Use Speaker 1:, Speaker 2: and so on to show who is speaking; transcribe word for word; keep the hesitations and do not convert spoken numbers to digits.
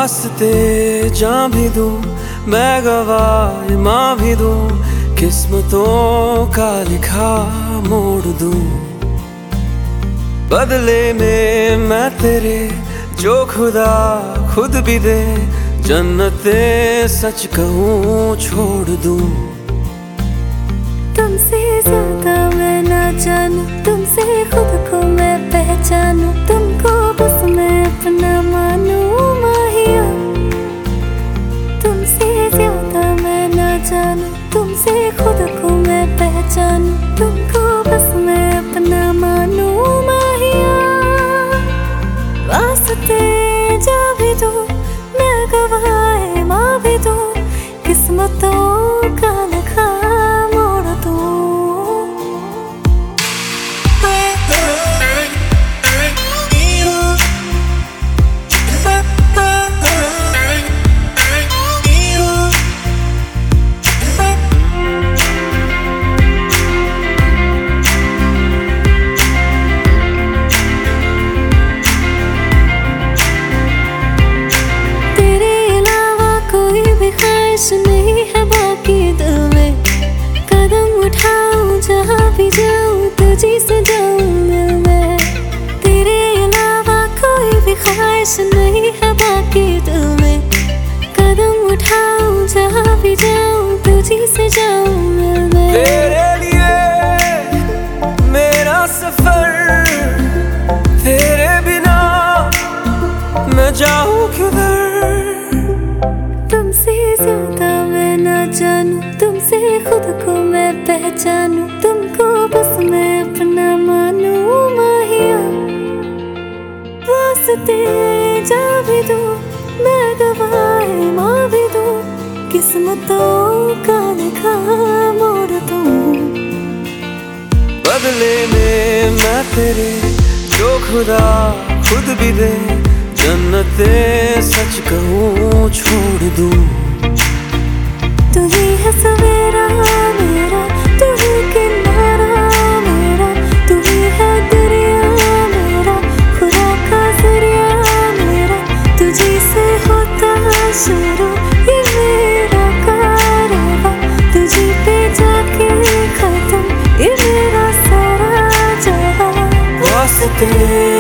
Speaker 1: वास्ते जान भी दूं, मैं गवाह माँ भी दूं, किस्मतों का लिखा मोड़ दूं। बदले में मैं तेरे जो खुदा खुद भी दे, जन्नते सच कहूँ छोड़ दूं।
Speaker 2: तुमसे ज्यादा मैं ना जानूं, तुमसे खुद को मैं पहचानूं, तुमको बस मैं अपना मानूं माहिया। तुमसे ज्यादा मैं ना जानूं, तुमसे खुद को मैं पहचानूं, तुमको बस मैं अपना मानूं माहिया। वास्ते जा भी दूं, मैं गवाह माँ भी दूं, किस्मतों का लिखा मोड़ दूं। नहीं है बाकी दिल में, कदम उठाऊं जहाँ भी जाऊं तुझी से जाऊं मिल मैं। तेरे अलावा कोई भी ख्वाहिश नहीं है बाकी दिल में, कदम उठाऊं जहाँ भी जाऊं तुझी से जाऊं मिल मैं।
Speaker 1: तेरे लिए मेरा सफर, तेरे बिना मैं जाऊं किधर।
Speaker 2: तुमसे ज्यादा मैं ना जानूं, तुमसे खुद को मैं पहचानूं, तुमको बस मैं अपना मानूं माहिया। वास्ते जा भी दूं, मैं गवाह माँ भी दूं, किस्मतों का लिखा मोड़ दूं।
Speaker 1: बदले में मैं तेरे जो खुदा खुद भी दे, जन्नते सच कहूँ छोड़ दूं।
Speaker 2: तू ही है सवेरा मेरा, तू ही किनारा मेरा, तू ही है दरिया मेरा, खुदा का जरिया मेरा। तुझी से होता शुरू ये मेरा कारवां, तुझी पे जाके खत्म ये मेरा सारा जहां।
Speaker 1: वास्ते